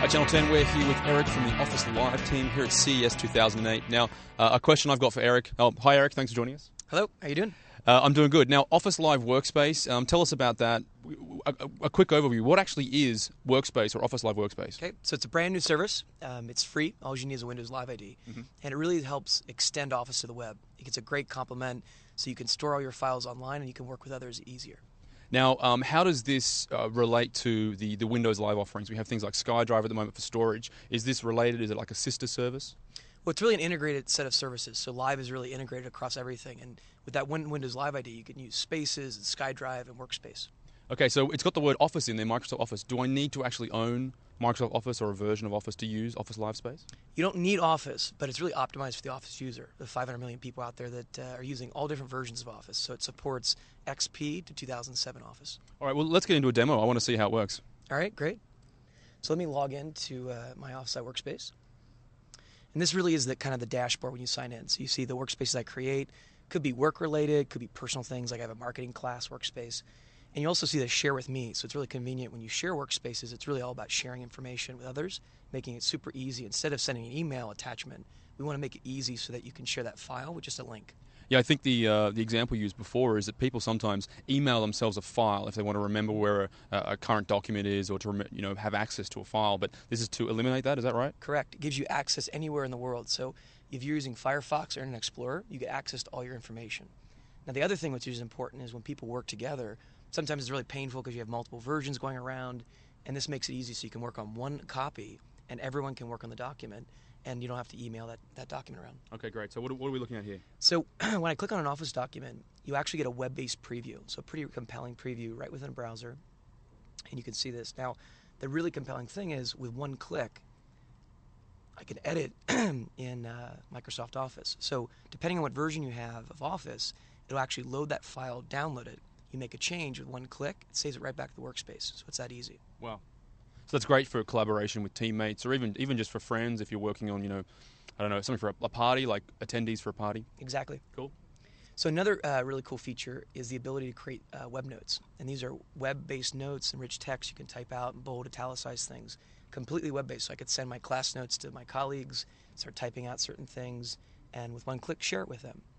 Channel 10, we're here with Eric from the Office Live team here at CES 2008. Now, a question I've got for Eric. Oh, hi, Eric. Thanks for joining us. Hello. How you doing? I'm doing good. Now, Office Live Workspace, tell us about that. A quick overview. What actually is Workspace or Office Live Workspace? Okay, so it's a brand new service. It's free. All you need is a Windows Live ID. And it really helps extend Office to the web. It's a great complement, so you can store all your files online and you can work with others easier. Now, how does this relate to the Windows Live offerings? We have things like SkyDrive at the moment for storage. Is this related? Is it like a sister service? Well, it's really an integrated set of services. So Live is really integrated across everything. And with that Windows Live ID, you can use Spaces and SkyDrive and Workspace. Okay, so it's got the word Office in there, Microsoft Office. Do I need to actually own Microsoft Office or a version of Office to use Office Live Space? You don't need Office, but it's really optimized for the Office user. The 500 million people out there that are using all different versions of Office. So it supports XP to 2007 Office. All right, well, let's get into a demo. I want to see how it works. All right, great. So let me log into my Office Live Workspace. And this really is the kind of the dashboard when you sign in. So you see the workspaces I create. Could be work-related, could be personal things, like I have a marketing class workspace. And you also see the share with me. So it's really convenient when you share workspaces. It's really all about sharing information with others, making it super easy. Instead of sending an email attachment, we want to make it easy so that you can share that file with just a link. Yeah, I think the example used before is that people sometimes email themselves a file if they want to remember where a current document is or to have access to a file. But this is to eliminate that. Is that right? Correct. It gives you access anywhere in the world. So if you're using Firefox or Internet Explorer, you get access to all your information. Now the other thing which is important is when people work together, sometimes it's really painful because you have multiple versions going around, and this makes it easy so you can work on one copy and everyone can work on the document. And you don't have to email that document around. Okay, great. So what are we looking at here? So when I click on an Office document, you actually get a web-based preview. So a pretty compelling preview right within a browser. And you can see this. Now, the really compelling thing is with one click, I can edit in Microsoft Office. So depending on what version you have of Office, it'll actually load that file, download it. You make a change with one click, it saves it right back to the workspace. So it's that easy. Wow. So that's great for collaboration with teammates, or even just for friends if you're working on, I don't know, something for a party, like attendees for a party. Exactly. Cool. So another really cool feature is the ability to create web notes. And these are web-based notes and rich text you can type out and bold, italicize things. Completely web-based. So I could send my class notes to my colleagues, start typing out certain things, and with one click, share it with them.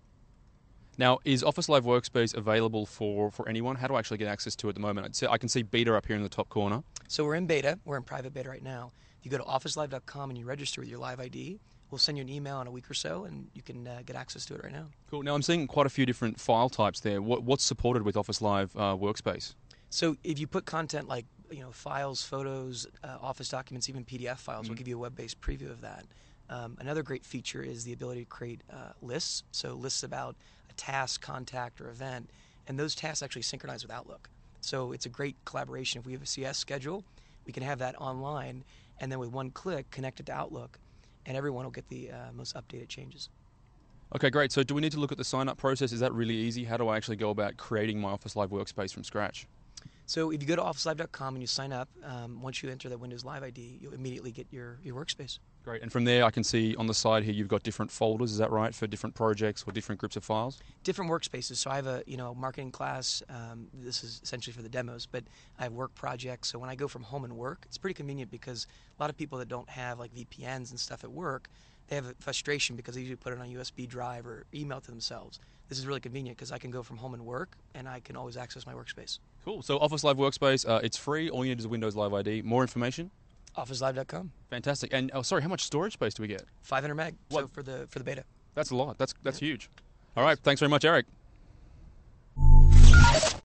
Now, is Office Live Workspace available for anyone? How do I actually get access to it at the moment? I can see beta up here in the top corner. So we're in beta. We're in private beta right now. If you go to officelive.com and you register with your Live ID, we'll send you an email in a week or so, and you can get access to it right now. Cool. Now, I'm seeing quite a few different file types there. What's supported with Office Live Workspace? So if you put content like files, photos, Office documents, even PDF files, we'll give you a web-based preview of that. Another great feature is the ability to create lists. So lists about a task, contact, or event, and those tasks actually synchronize with Outlook. So it's a great collaboration. If we have a CS schedule, we can have that online, and then with one click, connect it to Outlook, and everyone will get the most updated changes. Okay, great. So do we need to look at the sign-up process? Is that really easy? How do I actually go about creating my Office Live Workspace from scratch? So if you go to officelive.com and you sign up, once you enter the Windows Live ID, you'll immediately get your workspace. Great. And from there, I can see on the side here, you've got different folders. Is that right, for different projects or different groups of files? Different workspaces. So I have a marketing class. This is essentially for the demos, but I have work projects. So when I go from home and work, it's pretty convenient because a lot of people that don't have like VPNs and stuff at work, they have a frustration because they usually put it on a USB drive or email to themselves. This is really convenient because I can go from home and work, and I can always access my workspace. Cool. So Office Live Workspace, it's free. All you need is a Windows Live ID. More information? officelive.com. Fantastic. And sorry, how much storage space do we get? 500 meg. What? So for the beta. That's a lot. That's huge. All right. Thanks very much, Eric.